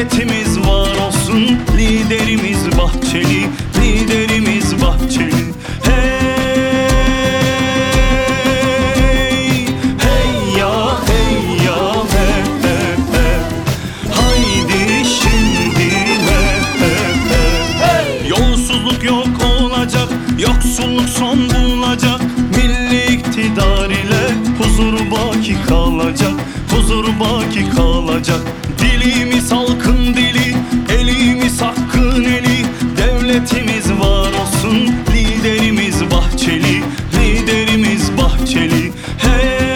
devletimiz var olsun, liderimiz Bahçeli, liderimiz Bahçeli. Hey, hey ya, hey ya, he, he, he. Haydi şimdi, he, he, he, he. Yolsuzluk yok olacak, yoksulluk son bulacak. Milli iktidar ile huzur baki kalacak, huzur baki kalacak. Dilimiz halkın dili, elimiz hakkın eli. Devletimiz var olsun, liderimiz Bahçeli, liderimiz Bahçeli. Hey,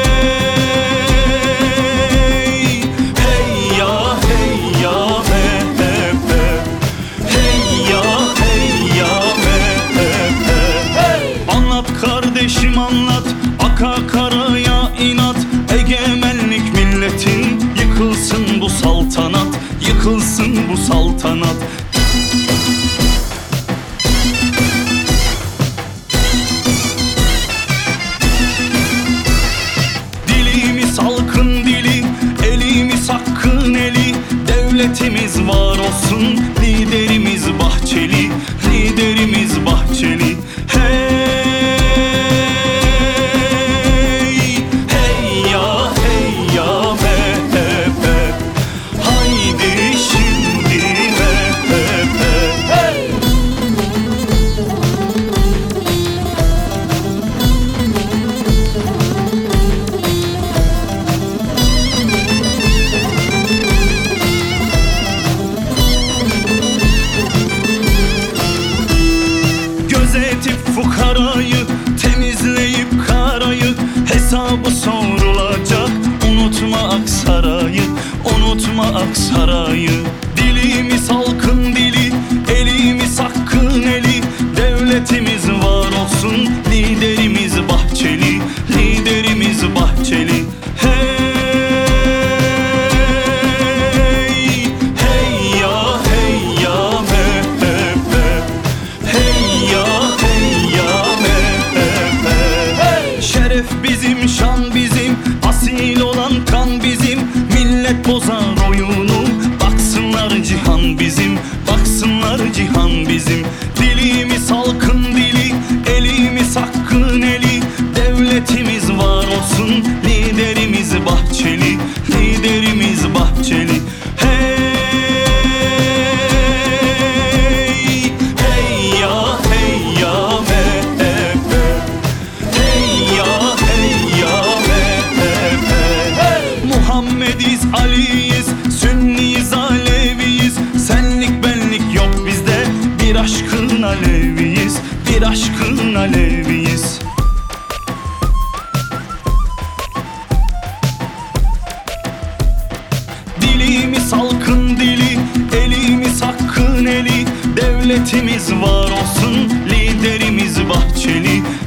hey ya, hey ya, he, he, he. Hey ya, hey ya, he, he, he, he. Anlat kardeşim anlat, aka karaya inat. Egemenlik milletin, yıkılsın bu saltanat, yıkılsın bu saltanat. Dilimiz halkın dili, elimiz hakkın eli. Devletimiz var olsun, liderimiz Bahçeli, liderimiz Bahçeli. Hey, hey ya, hey ya, he, he, he. Haydi şimdi, he, he, he, he. Gözetip fukarayı, temizleyip karayı. Hesabı sorulacak, unutma Aksaray'ı, unutma Aksaray'ı. Dilimiz halkın dili, elimiz hakkın eli. Devletimiz var olsun, liderimiz Bahçeli, liderimiz Bahçeli. Hey, hey ya, hey ya, he, he, he. Hey ya, hey ya, he, he, he, he. Şeref bizim, şan bizim, asil olan kan bizim. Millet bozar oyunu, baksınlar cihan bizim, baksınlar cihan bizim. Dilimiz halkın dili, elimiz hakkın eli. Devletimiz var olsun, liderimiz Bahçeli, liderimiz Bahçeli. Hey, hey ya, hey ya, he, he, he. Hey ya, hey ya, he, he, he, he. Muhammediz, Aliyiz, Sünniyiz, Aleviyiz. Senlik benlik yok bizde, bir aşkın Aleviyiz, bir aşkın Aleviyiz. Dilimiz halkın dili, elimiz hakkın eli. Devletimiz var olsun, liderimiz Bahçeli,